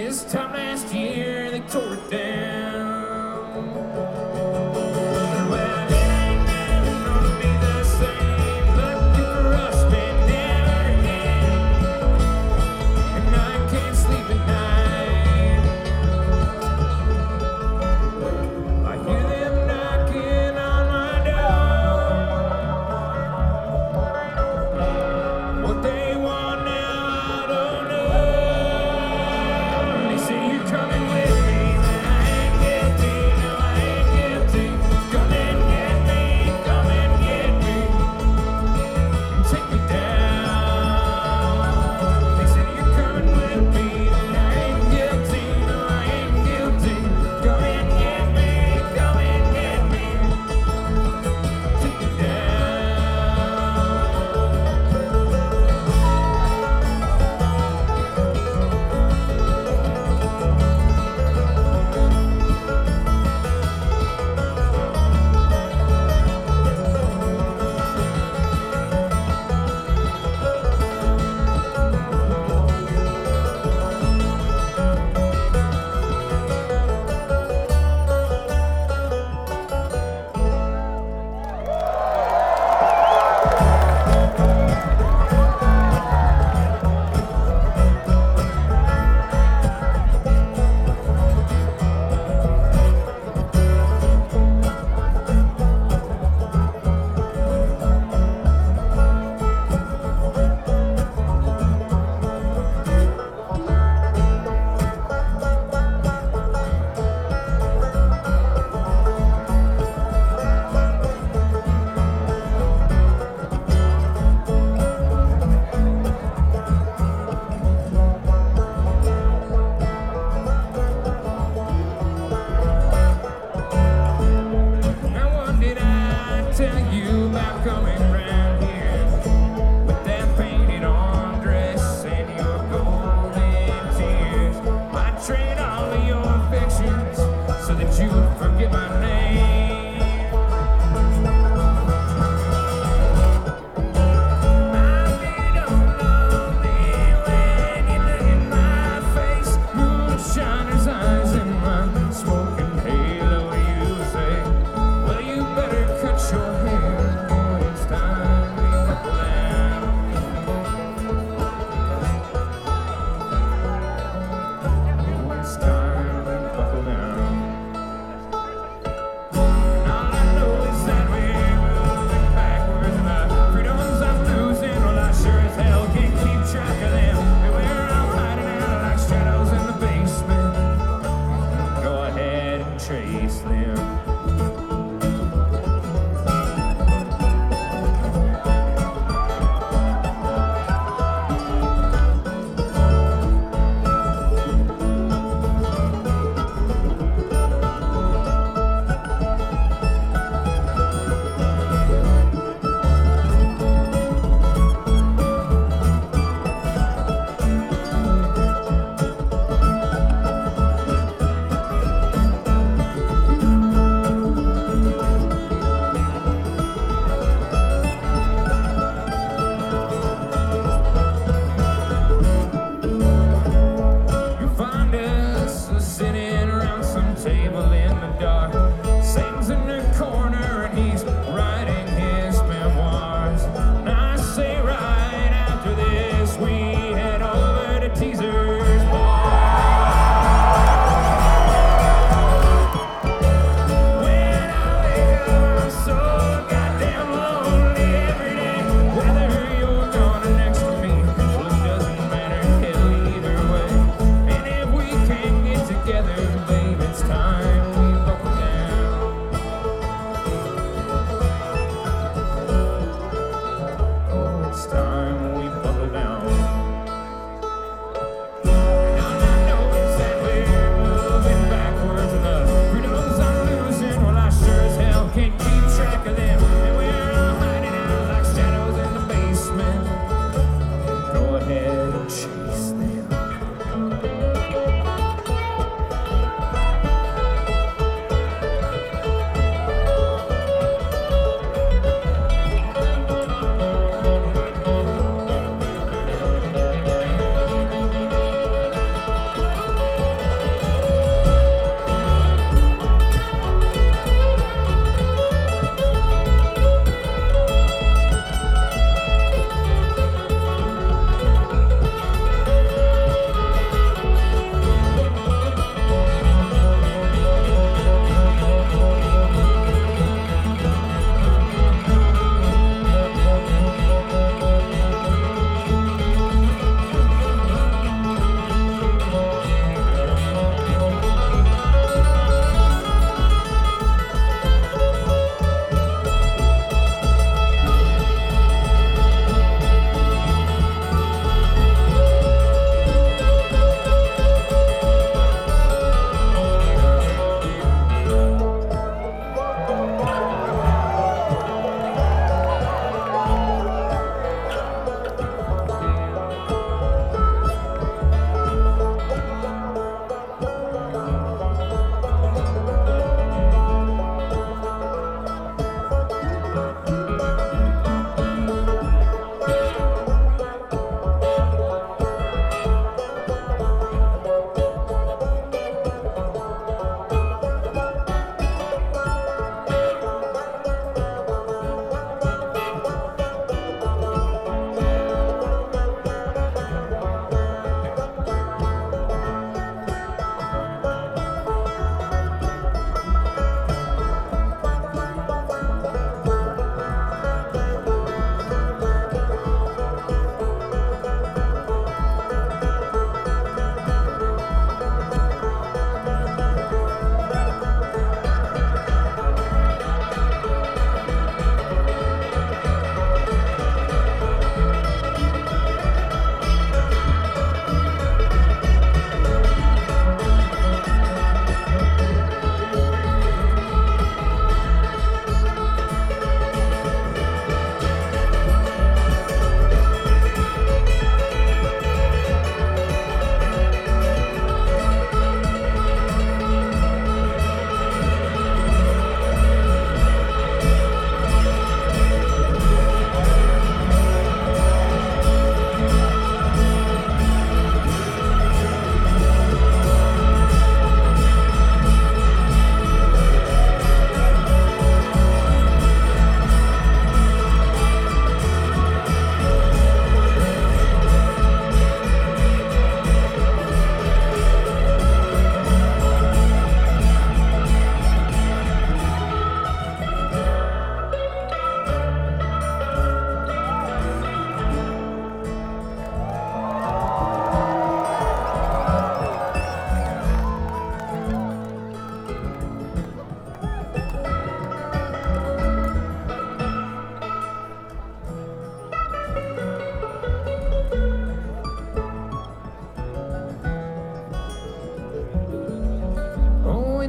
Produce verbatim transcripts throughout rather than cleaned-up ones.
This time last year they tore it down. Well, it ain't never gonna be the same. Lucky for us, been never again. And I can't sleep at night. I hear them knocking on my door. What they want now, I don't know. They say you're coming with me, but I ain't guilty. No, I ain't guilty. Come and get me, come and get me, and take me down. They say you're coming with me, but I ain't guilty. No, I ain't guilty. Come and get me, come and get me, take me down. Now what did I tell you about coming round here with that painted on dress and your golden tears? I'd trade all of your affections so that you would forget my name. I've been lonely when you look in my face, moonshiner's eyes and my smoking halo. You say, well, you better cut your hair, boy, it's time we couple down. Oh, it's time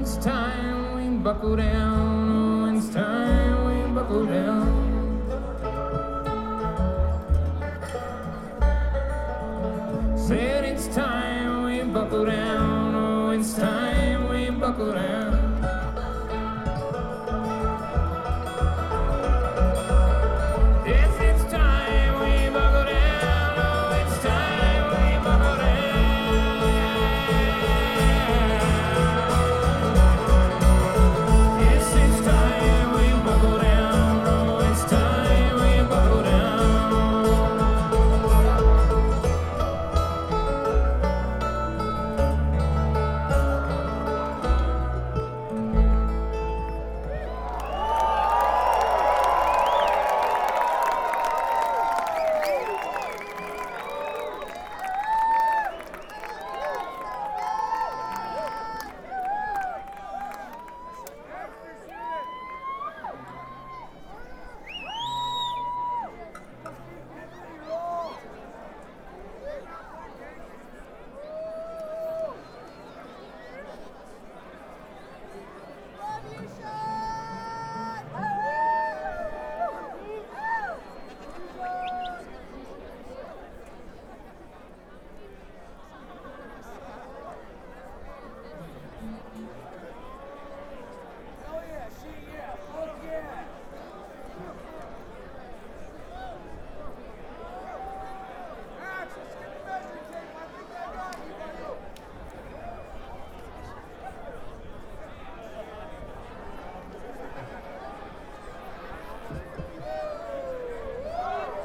it's time we buckle down. Oh, it's time we buckle down. Said it's time we buckle down. Oh, it's time we buckle down.